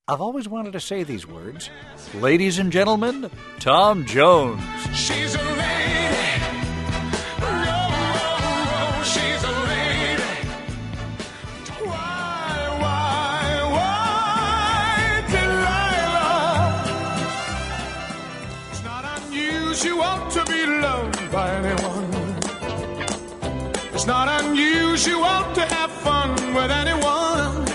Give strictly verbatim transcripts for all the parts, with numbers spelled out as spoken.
I've always wanted to say these words. Ladies and gentlemen, Tom Jones. She's a lady. No, she's a lady. Why, why, why, Delilah? It's not unusual to be loved by anyone. It's not unusual to have fun with anyone.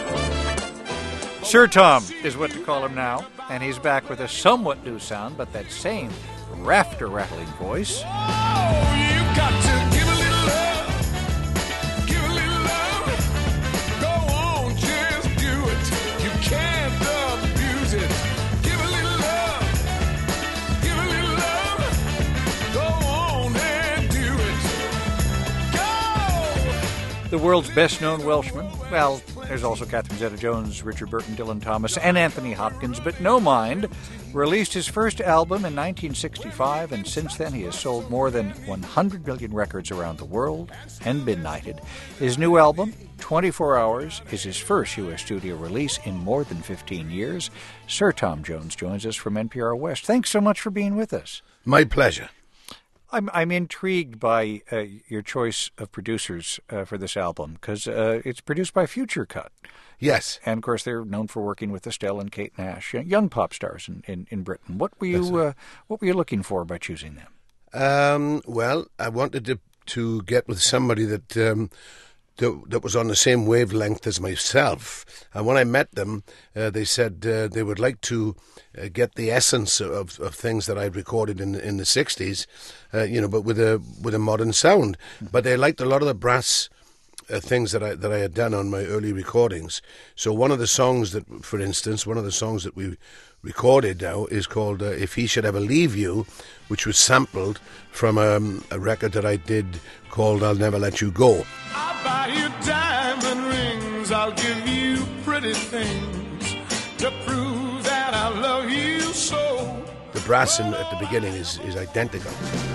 Sir Tom is what to call him now, and he's back with a somewhat new sound, but that same rafter-rattling voice. Oh, you got to give a little love, give a little love. Go on, just do it. You can't abuse it. Give a little love, give a little love. Go on and do it. Go! The world's best-known Welshman. Well, there's also Catherine Zeta-Jones, Richard Burton, Dylan Thomas, and Anthony Hopkins, but no mind, released his first album in nineteen sixty-five, and since then he has sold more than one hundred million records around the world and been knighted. His new album, twenty-four hours, is his first U S studio release in more than fifteen years. Sir Tom Jones joins us from N P R West. Thanks so much for being with us. My pleasure. I'm I'm intrigued by uh, your choice of producers uh, for this album because uh, it's produced by Future Cut. Yes. And, of course, they're known for working with Estelle and Kate Nash, young pop stars in, in, in Britain. What were you uh, what were you looking for by choosing them? Um, well, I wanted to to get with somebody that, um, that that was on the same wavelength as myself. And when I met them, uh, they said uh, they would like to uh, get the essence of, of things that I'd recorded in in the sixties, uh, you know, but with a with a modern sound. But they liked a lot of the brass Uh, things that I that I had done on my early recordings. So one of the songs that, for instance, one of the songs that we recorded now is called uh, If He Should Ever Leave You, which was sampled from um, a record that I did called I'll Never Let You Go. I'll buy you diamond rings, I'll give you pretty things to prove that I love you so. The brass in, at the beginning is, is identical.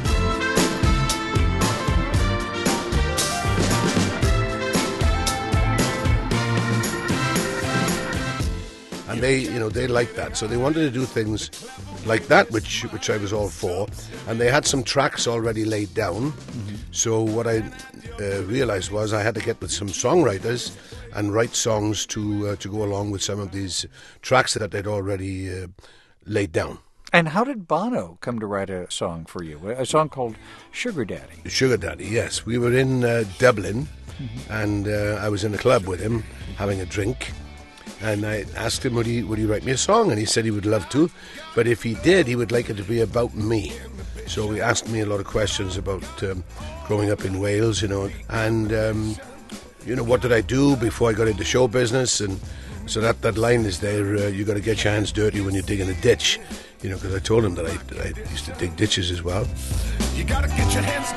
And they, you know, they liked that, so they wanted to do things like that, which which I was all for. And they had some tracks already laid down. Mm-hmm. So what I uh, realized was I had to get with some songwriters and write songs to uh, to go along with some of these tracks that they'd already uh, laid down. And how did Bono come to write a song for you? A song called Sugar Daddy. Sugar Daddy, yes. We were in uh, Dublin, mm-hmm. and uh, I was in a club with him having a drink. And I asked him, would he, would he write me a song? And he said he would love to. But if he did, he would like it to be about me. So he asked me a lot of questions about um, growing up in Wales, you know. And, um, you know, what did I do before I got into show business? And so that, that line is there, uh, you got to get your hands dirty when you're digging a ditch. You know, because I told him that I, I used to dig ditches as well. You got to get your hands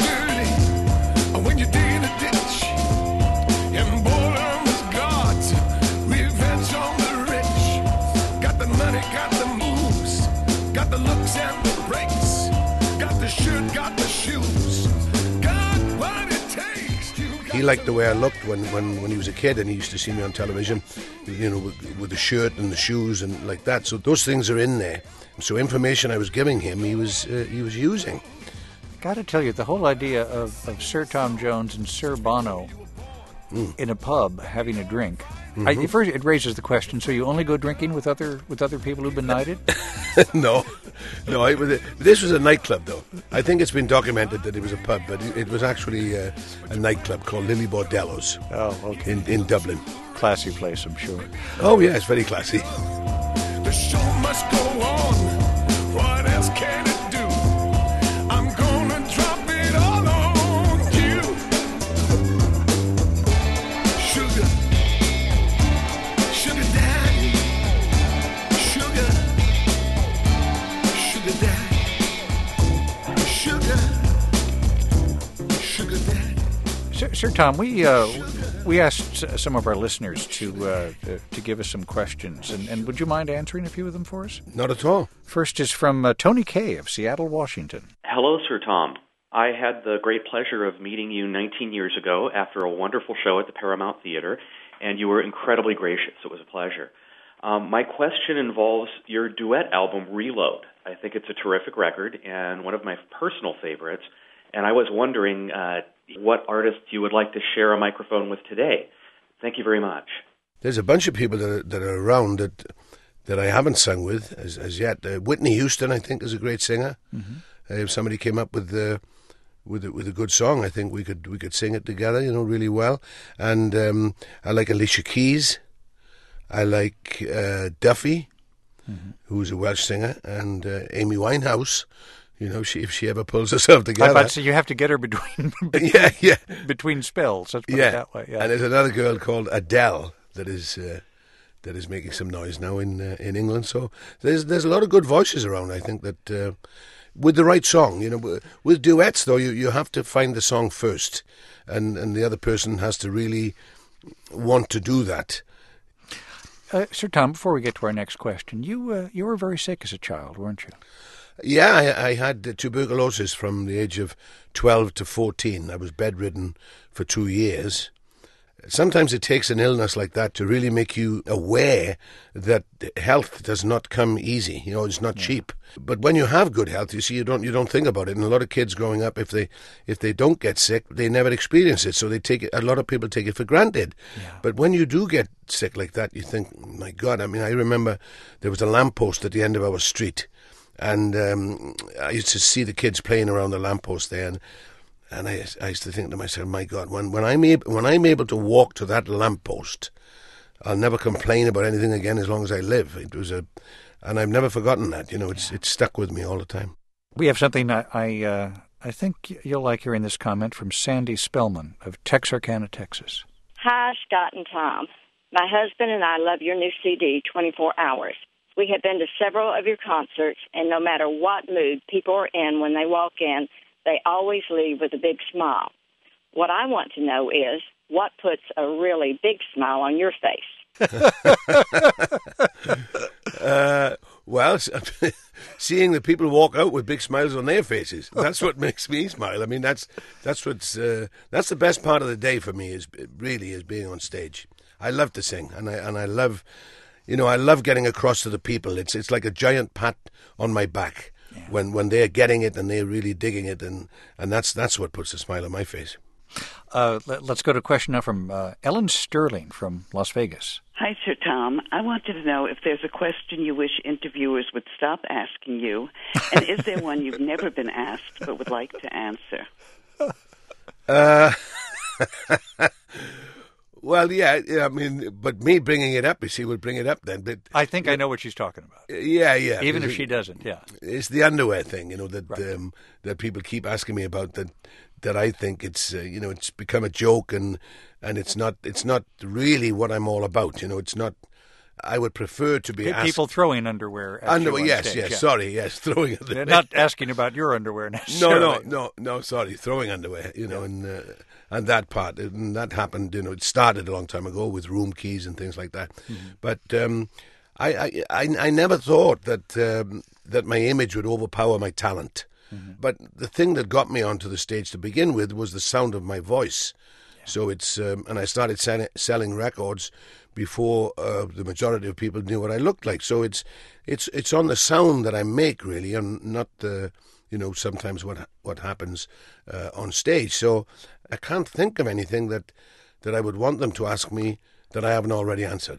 dirty when you're digging a ditch. And boredom is God's revenge on the rich. Got the money, got the moves, got the looks and the breaks, got the shirt, got the shoes, got what it takes to. He liked the way I looked when, when, when he was a kid, and he used to see me on television, you know, with, with the shirt and the shoes and like that. So those things are in there. So information I was giving him, he was uh, he was using. Got to tell you, the whole idea of, of Sir Tom Jones and Sir Bono mm. in a pub having a drink. Mm-hmm. I, first, it raises the question: so you only go drinking with other with other people who've been knighted? no, no. I, this was a nightclub, though. I think it's been documented that it was a pub, but it, it was actually uh, a nightclub called Lily Bordello's. Oh, okay. In, in Dublin. Classy place, I'm sure. Oh yeah, it's very classy. The show must go on. What else can it do? I'm gonna drop it all on you. Sugar, sugar daddy, sugar, sugar daddy, sugar, sugar daddy. Sir, Sir Tom, we uh, we asked some of our listeners to uh, to give us some questions, and, and would you mind answering a few of them for us? Not at all. First is from uh, Tony Kay of Seattle, Washington. Hello, Sir Tom. I had the great pleasure of meeting you nineteen years ago after a wonderful show at the Paramount Theater, and you were incredibly gracious. It was a pleasure. Um, my question involves your duet album, Reload. I think it's a terrific record and one of my personal favorites. And I was wondering uh, what artists you would like to share a microphone with today. Thank you very much. There's a bunch of people that are, that are around that that I haven't sung with as, as yet. Uh, Whitney Houston, I think, is a great singer. Mm-hmm. Uh, if somebody came up with uh, with a, with a good song, I think we could we could sing it together, you know, really well. And um, I like Alicia Keys. I like uh, Duffy, mm-hmm. who's a Welsh singer, and uh, Amy Winehouse. You know, she if she ever pulls herself together. But so you have to get her between between, yeah, yeah. between spells. Let's put yeah. it that way. Yeah. And there's another girl called Adele that is uh, that is making some noise now in uh, in England. So there's there's a lot of good voices around. I think that uh, with the right song, you know, with duets though, you, you have to find the song first, and and the other person has to really want to do that. Uh, Sir Tom, before we get to our next question, you uh, you were very sick as a child, weren't you? Yeah, I, I had uh, tuberculosis from the age of twelve to fourteen. I was bedridden for two years. Sometimes it takes an illness like that to really make you aware that health does not come easy. You know, it's not yeah. cheap. But when you have good health, you see, you don't you don't think about it. And a lot of kids growing up, if they if they don't get sick, they never experience it. So they take it. A lot of people take it for granted. Yeah. But when you do get sick like that, you think, my God. I mean, I remember there was a lamppost at the end of our street. And um, I used to see the kids playing around the lamppost there, and and I, I used to think to myself, my God, when when I'm able, when I'm able to walk to that lamppost, I'll never complain about anything again as long as I live. It was a, and I've never forgotten that. You know, it's yeah. it's stuck with me all the time. We have something I I, uh, I think you'll like hearing this comment from Sandy Spellman of Texarkana, Texas. Hi, Scott and Tom. My husband and I love your new C D, twenty-four hours. We have been to several of your concerts, and no matter what mood people are in when they walk in, they always leave with a big smile. What I want to know is, what puts a really big smile on your face? uh, well, seeing the people walk out with big smiles on their faces, that's what makes me smile. I mean, that's that's what's uh, that's the best part of the day for me, is really is being on stage. I love to sing, and I and I love... You know, I love getting across to the people. It's it's like a giant pat on my back yeah. when, when they're getting it and they're really digging it, and, and that's that's what puts a smile on my face. Uh, let, let's go to a question now from uh, Ellen Sterling from Las Vegas. Hi, Sir Tom. I wanted to know if there's a question you wish interviewers would stop asking you, and is there one you've never been asked but would like to answer? Uh... Well, yeah, I mean, but me bringing it up, you see, would bring it up then. But I think I know what she's talking about. Yeah, yeah. Even if she doesn't, yeah. It's the underwear thing, you know, that right. um, that people keep asking me about. That that I think it's uh, you know it's become a joke, and and it's not it's not really what I'm all about. You know, it's not. I would prefer to be people asked, throwing underwear. At underwear, you on yes, stage, yes. yeah. Sorry, yes, throwing underwear. They're not asking about your underwear necessarily. No, no, no, no. Sorry, throwing underwear. You know, yeah. and uh, and that part, and that happened. You know, it started a long time ago with room keys and things like that. Mm-hmm. But um, I, I, I, I never thought that um, that my image would overpower my talent. Mm-hmm. But the thing that got me onto the stage to begin with was the sound of my voice. Yeah. So it's um, and I started sell- selling records before uh, the majority of people knew what I looked like. So it's it's it's on the sound that I make, really, and not the you know sometimes what what happens uh, on stage. So I can't think of anything that that I would want them to ask me that I haven't already answered.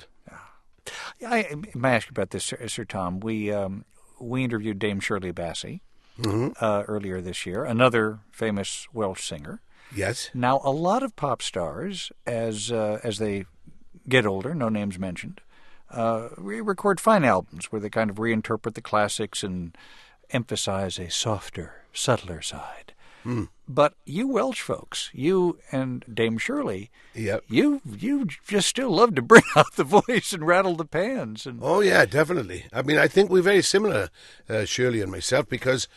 Yeah, I may I ask you about this, Sir, Sir Tom. We um, we interviewed Dame Shirley Bassey mm-hmm. uh, earlier this year, another famous Welsh singer. Yes. Now, a lot of pop stars, as uh, as they get older, no names mentioned, uh, we record fine albums where they kind of reinterpret the classics and emphasize a softer, subtler side. Mm. But you Welsh folks, you and Dame Shirley, yep. you you just still love to bring out the voice and rattle the pans. And oh, yeah, definitely. I mean, I think we're very similar, uh, Shirley and myself, because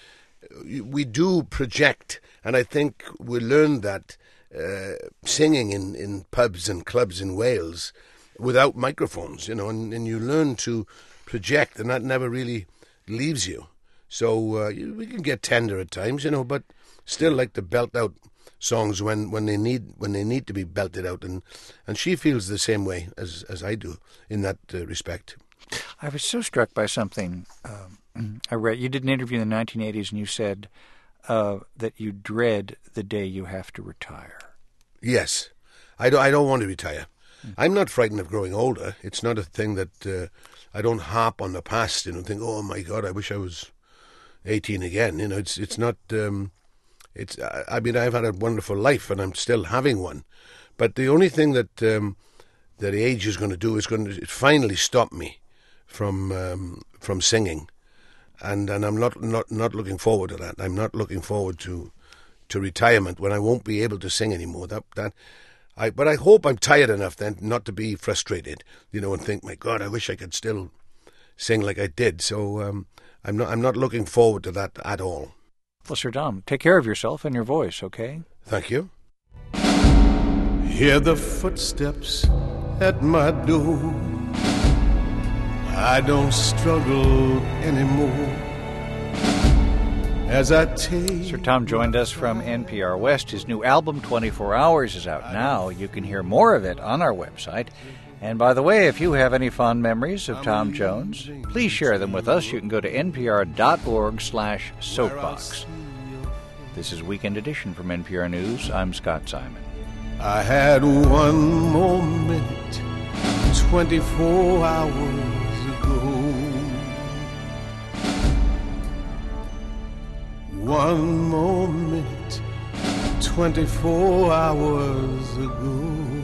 we do project, and I think we learned that uh, singing in, in pubs and clubs in Wales without microphones, you know, and, and you learn to project, and that never really leaves you. So uh, you, we can get tender at times, you know, but still like to belt out songs when, when they need when they need to be belted out, and, and she feels the same way as, as I do in that uh, respect. I was so struck by something um, I read. You did an interview in the nineteen eighties, and you said uh, that you dread the day you have to retire. Yes. I don't, I don't want to retire. Mm. I'm not frightened of growing older. It's not a thing that uh, I don't harp on the past, you know, think, oh, my God, I wish I was eighteen again. You know, it's it's not... Um, it's. I mean, I've had a wonderful life, and I'm still having one. But the only thing that um, that age is going to do is going to finally stop me from um, from singing, and and I'm not, not not looking forward to that. I'm not looking forward to to retirement when I won't be able to sing anymore. That that. I, but I hope I'm tired enough then not to be frustrated, you know, and think, my God, I wish I could still sing like I did. So um, I'm not I'm not looking forward to that at all. Well, Sir Tom, take care of yourself and your voice, okay? Thank you. Hear the footsteps at my door. I don't struggle anymore. As I take... Sir Tom joined us from N P R West. His new album, twenty-four hours, is out now. You can hear more of it on our website. And by the way, if you have any fond memories of Tom Jones, please share them with us. You can go to npr.org slash soapbox. This is Weekend Edition from N P R News. I'm Scott Simon. I had one more minute, twenty-four hours ago. One more minute, twenty-four hours ago.